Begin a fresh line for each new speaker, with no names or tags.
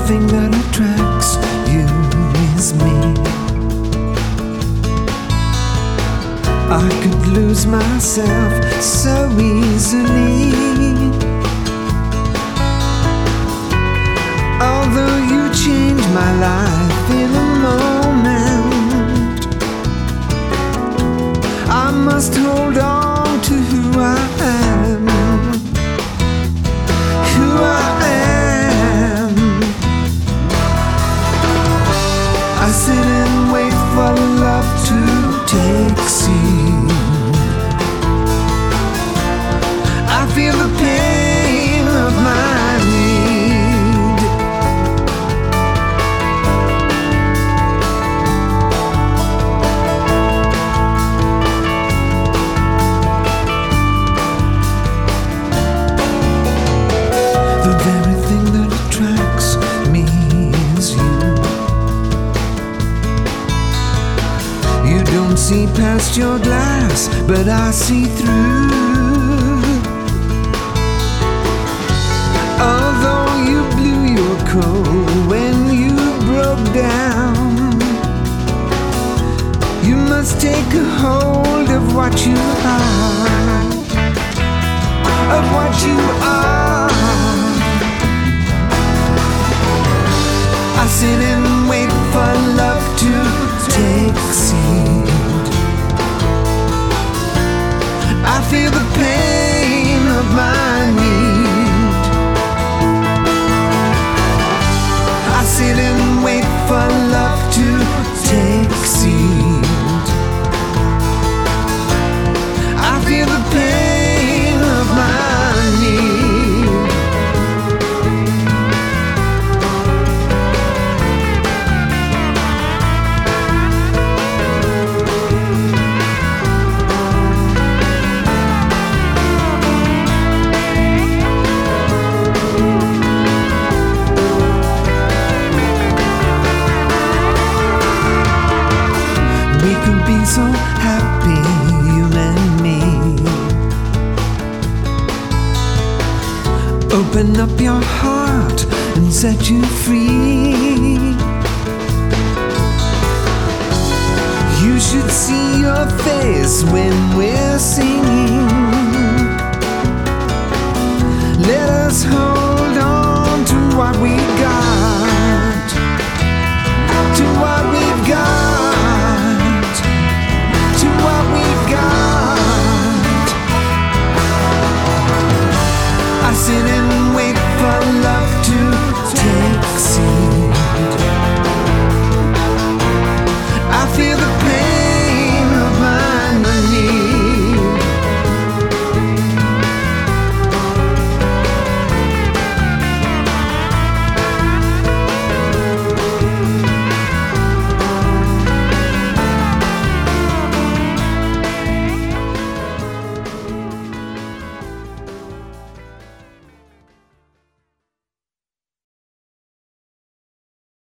thing that attracts you is me. I could lose myself so easily. Although you changed my life in a moment, I must hold on to who I am. Who I am. I sit and wait for love to take seat. I feel the pain of my need. The very thing that attracts me is you. You don't see past your glass, but I see through. Although you blew your coat when you broke down, you must take a hold of what you are. Of what you are. I sit and wait for love to take seat. I feel the pain of my need. I sit and wait for love to take seat. I feel the pain of my need. We could be so happy, you and me. Open up your heart and set you free. You should see your face when we're singing. Let us hold on to what we got. To what we've got. To what we've got. I sit